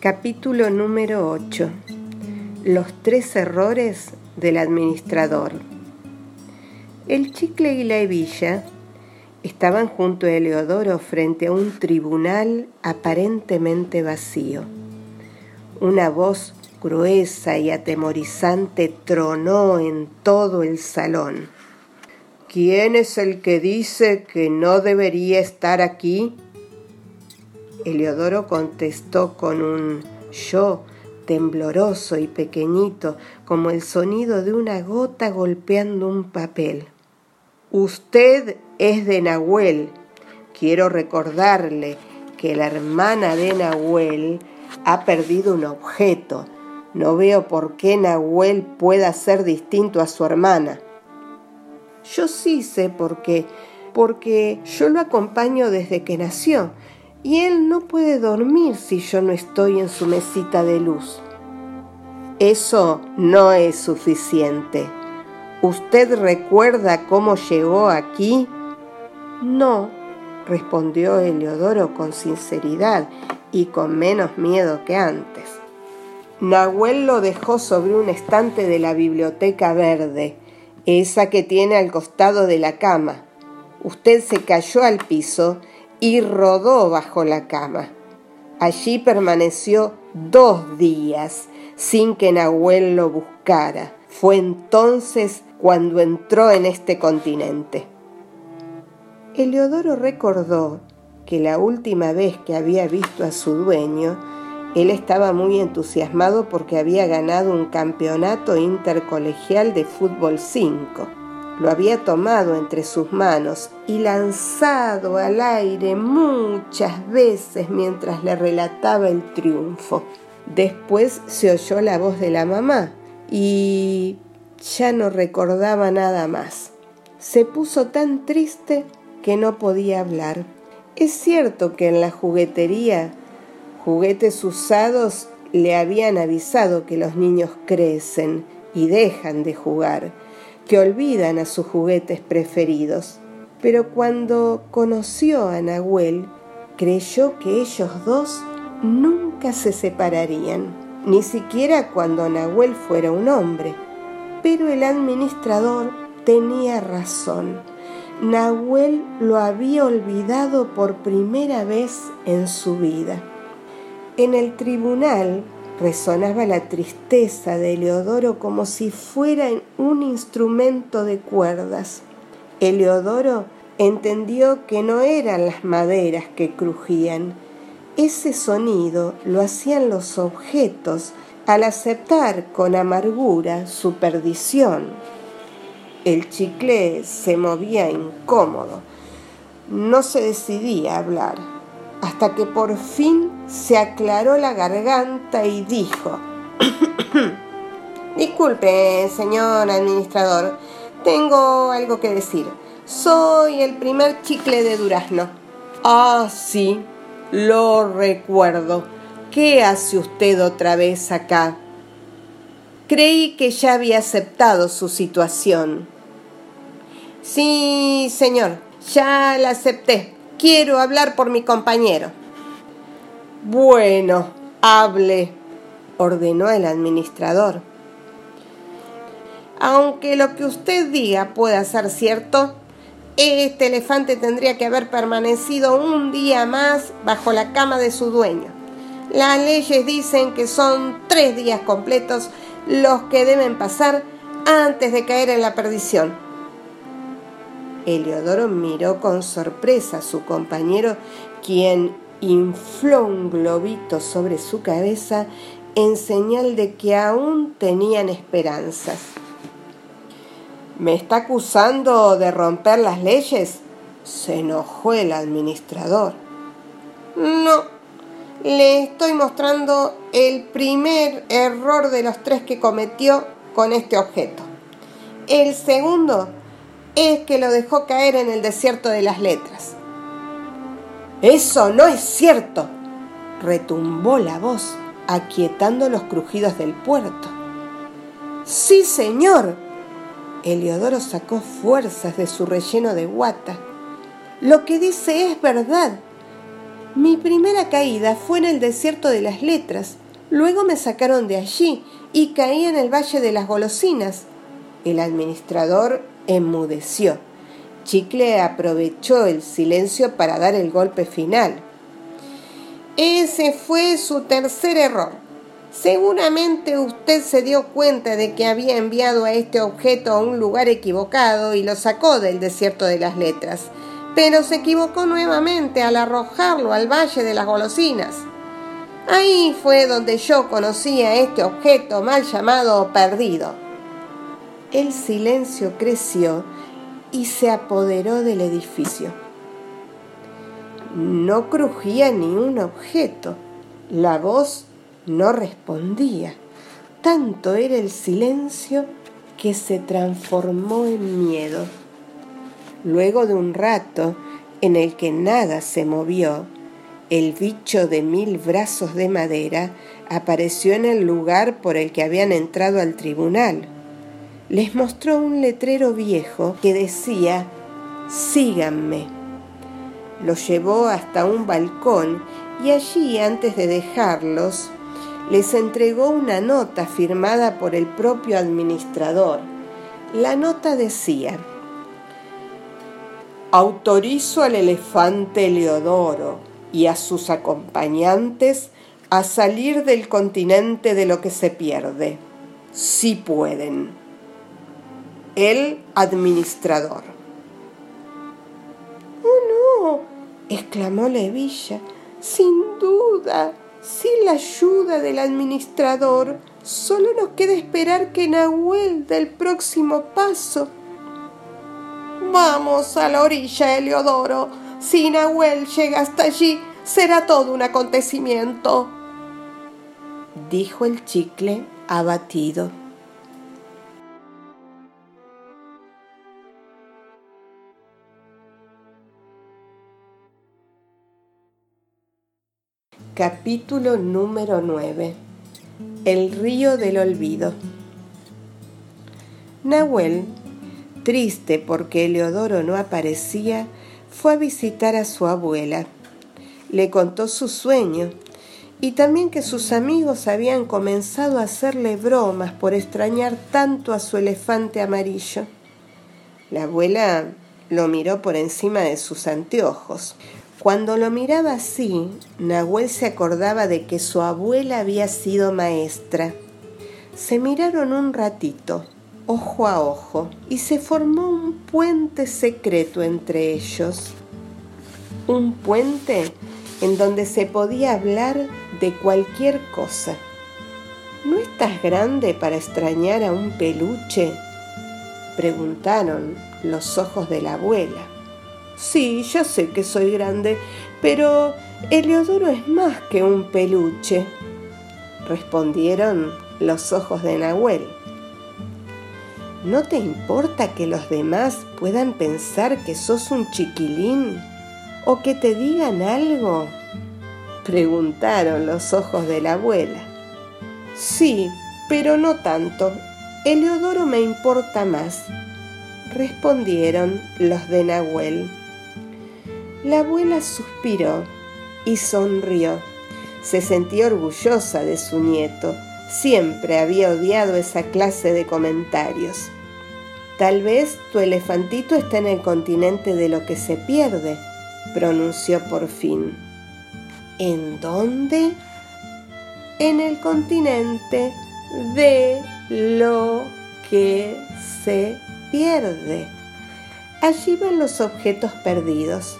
Capítulo número 8. Los 3 errores del administrador. El chicle y la hebilla estaban junto a Eleodoro frente a un tribunal aparentemente vacío. Una voz gruesa y atemorizante tronó en todo el salón. ¿Quién es el que dice que no debería estar aquí? Eleodoro contestó con un yo tembloroso y pequeñito, como el sonido de una gota golpeando un papel. Usted es de Nahuel. Quiero recordarle que la hermana de Nahuel ha perdido un objeto. No veo por qué Nahuel pueda ser distinto a su hermana. Yo sí sé por qué, porque yo lo acompaño desde que nació. Y él no puede dormir si yo no estoy en su mesita de luz. Eso no es suficiente. ¿Usted recuerda cómo llegó aquí? No, respondió Eleodoro con sinceridad y con menos miedo que antes. Nahuel lo dejó sobre un estante de la biblioteca verde, esa que tiene al costado de la cama. Usted se cayó al piso y rodó bajo la cama. Allí permaneció 2 días sin que Nahuel lo buscara. Fue entonces cuando entró en este continente. Eleodoro recordó que la última vez que había visto a su dueño, él estaba muy entusiasmado porque había ganado un campeonato intercolegial de fútbol 5. Lo había tomado entre sus manos y lanzado al aire muchas veces mientras le relataba el triunfo. Después se oyó la voz de la mamá y ya no recordaba nada más. Se puso tan triste que no podía hablar. Es cierto que en la juguetería, juguetes usados le habían avisado que los niños crecen y dejan de jugar, que olvidan a sus juguetes preferidos. Pero cuando conoció a Nahuel, creyó que ellos dos nunca se separarían, ni siquiera cuando Nahuel fuera un hombre. Pero el administrador tenía razón. Nahuel lo había olvidado por primera vez en su vida. En el tribunal resonaba la tristeza de Eleodoro como si fuera un instrumento de cuerdas. Eleodoro entendió que no eran las maderas que crujían. Ese sonido lo hacían los objetos al aceptar con amargura su perdición. El chicle se movía incómodo. No se decidía a hablar, hasta que por fin se aclaró la garganta y dijo: Disculpe, señor administrador, tengo algo que decir. Soy el primer chicle de durazno. Ah, sí, lo recuerdo. ¿Qué hace usted otra vez acá? Creí que ya había aceptado su situación. Sí, señor, ya la acepté. Quiero hablar por mi compañero. Bueno, hable, ordenó el administrador. Aunque lo que usted diga pueda ser cierto, este elefante tendría que haber permanecido un día más bajo la cama de su dueño. Las leyes dicen que son 3 días completos los que deben pasar antes de caer en la perdición. Eleodoro miró con sorpresa a su compañero, quien infló un globito sobre su cabeza en señal de que aún tenían esperanzas. ¿Me está acusando de romper las leyes?, se enojó el administrador. No, le estoy mostrando el primer error de los 3 que cometió con este objeto. El segundo es que lo dejó caer en el desierto de las letras. ¡Eso no es cierto!, retumbó la voz, aquietando los crujidos del puerto. ¡Sí, señor! Eleodoro sacó fuerzas de su relleno de guata. Lo que dice es verdad. Mi primera caída fue en el desierto de las letras. Luego me sacaron de allí y caí en el Valle de las Golosinas. El administrador enmudeció. Chicle aprovechó el silencio para dar el golpe final. Ese fue su tercer error. Seguramente usted se dio cuenta de que había enviado a este objeto a un lugar equivocado y lo sacó del desierto de las letras, pero se equivocó nuevamente al arrojarlo al Valle de las Golosinas. Ahí fue donde yo conocí a este objeto mal llamado perdido. El silencio creció y se apoderó del edificio. No crujía ni un objeto. La voz no respondía. Tanto era el silencio que se transformó en miedo. Luego de un rato en el que nada se movió, el bicho de 1000 brazos de madera apareció en el lugar por el que habían entrado al tribunal. Les mostró un letrero viejo que decía: «Síganme». Los llevó hasta un balcón y allí, antes de dejarlos, les entregó una nota firmada por el propio administrador. La nota decía: «Autorizo al elefante Eleodoro y a sus acompañantes a salir del continente de lo que se pierde, si pueden. El administrador». «¡Oh, no!», exclamó Levilla. «Sin duda, sin la ayuda del administrador, solo nos queda esperar que Nahuel dé el próximo paso». «Vamos a la orilla, Eleodoro. Si Nahuel llega hasta allí, será todo un acontecimiento», dijo el chicle abatido. Capítulo número 9. El río del olvido. Nahuel, triste porque Eleodoro no aparecía, fue a visitar a su abuela. Le contó su sueño y también que sus amigos habían comenzado a hacerle bromas por extrañar tanto a su elefante amarillo. La abuela lo miró por encima de sus anteojos. Cuando lo miraba así, Nahuel se acordaba de que su abuela había sido maestra. Se miraron un ratito, ojo a ojo, y se formó un puente secreto entre ellos. Un puente en donde se podía hablar de cualquier cosa. «¿No estás grande para extrañar a un peluche?», preguntaron los ojos de la abuela. «Sí, ya sé que soy grande, pero Eleodoro es más que un peluche», respondieron los ojos de Nahuel. «¿No te importa que los demás puedan pensar que sos un chiquilín o que te digan algo?», preguntaron los ojos de la abuela. «Sí, pero no tanto. Eleodoro me importa más», respondieron los de Nahuel. La abuela suspiró y sonrió. Se sentía orgullosa de su nieto. Siempre había odiado esa clase de comentarios. «Tal vez tu elefantito está en el continente de lo que se pierde», pronunció por fin. «¿En dónde?». «En el continente de lo que se pierde. Allí van los objetos perdidos».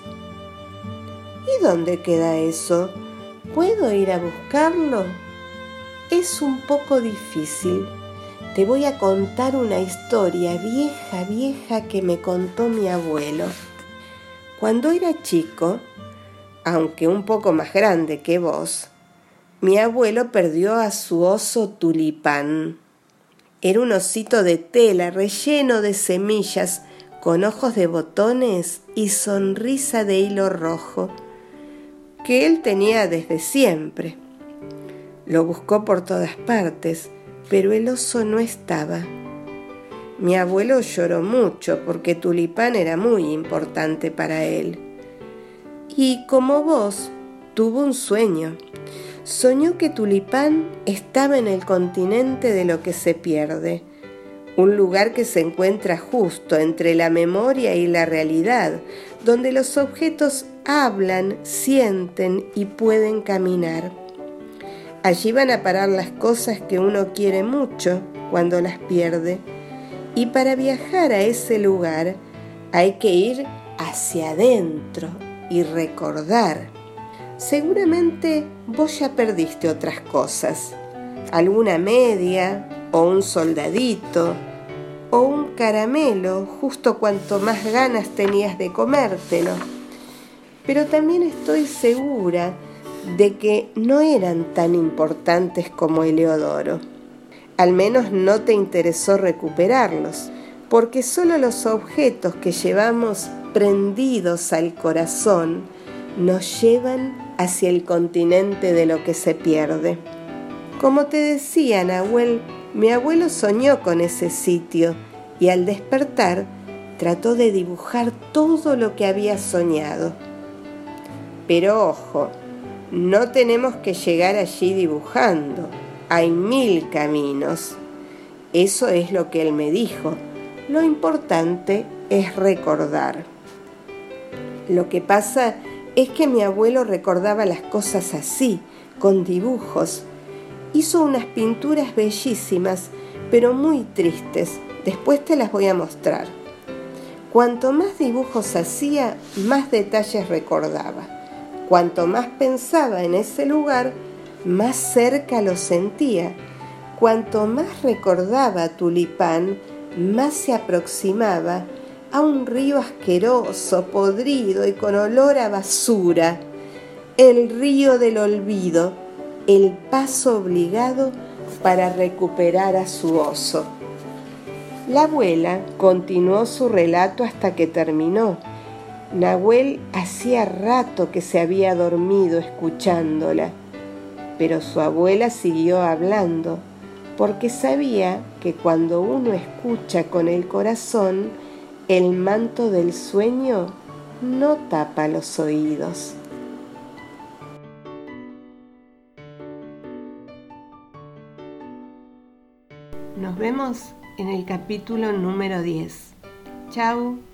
«¿Y dónde queda eso? ¿Puedo ir a buscarlo?». «Es un poco difícil. Te voy a contar una historia vieja que me contó mi abuelo. Cuando era chico, aunque un poco más grande que vos, mi abuelo perdió a su oso Tulipán. Era un osito de tela relleno de semillas, con ojos de botones y sonrisa de hilo rojo, que él tenía desde siempre. Lo buscó por todas partes, pero el oso no estaba. Mi abuelo lloró mucho porque Tulipán era muy importante para él. Y como vos, tuvo un sueño. Soñó que Tulipán estaba en el continente de lo que se pierde, un lugar que se encuentra justo entre la memoria y la realidad, donde los objetos hablan, sienten y pueden caminar. Allí van a parar las cosas que uno quiere mucho cuando las pierde. Y para viajar a ese lugar hay que ir hacia adentro y recordar. Seguramente vos ya perdiste otras cosas, alguna media o un soldadito o un caramelo justo cuanto más ganas tenías de comértelo. Pero también estoy segura de que no eran tan importantes como Heliodoro. Al menos no te interesó recuperarlos, porque solo los objetos que llevamos prendidos al corazón nos llevan hacia el continente de lo que se pierde. Como te decía, Nahuel, mi abuelo soñó con ese sitio y al despertar trató de dibujar todo lo que había soñado. Pero ojo, no tenemos que llegar allí dibujando. Hay 1000 caminos. Eso es lo que él me dijo. Lo importante es recordar. Lo que pasa es que mi abuelo recordaba las cosas así, con dibujos. Hizo unas pinturas bellísimas, pero muy tristes. Después te las voy a mostrar. Cuanto más dibujos hacía, más detalles recordaba. Cuanto más pensaba en ese lugar, más cerca lo sentía. Cuanto más recordaba a Tulipán, más se aproximaba a un río asqueroso, podrido y con olor a basura. El río del olvido, el paso obligado para recuperar a su oso. La abuela continuó su relato hasta que terminó. Nahuel hacía rato que se había dormido escuchándola, pero su abuela siguió hablando, porque sabía que cuando uno escucha con el corazón, el manto del sueño no tapa los oídos. Nos vemos en el capítulo número 10. Chau.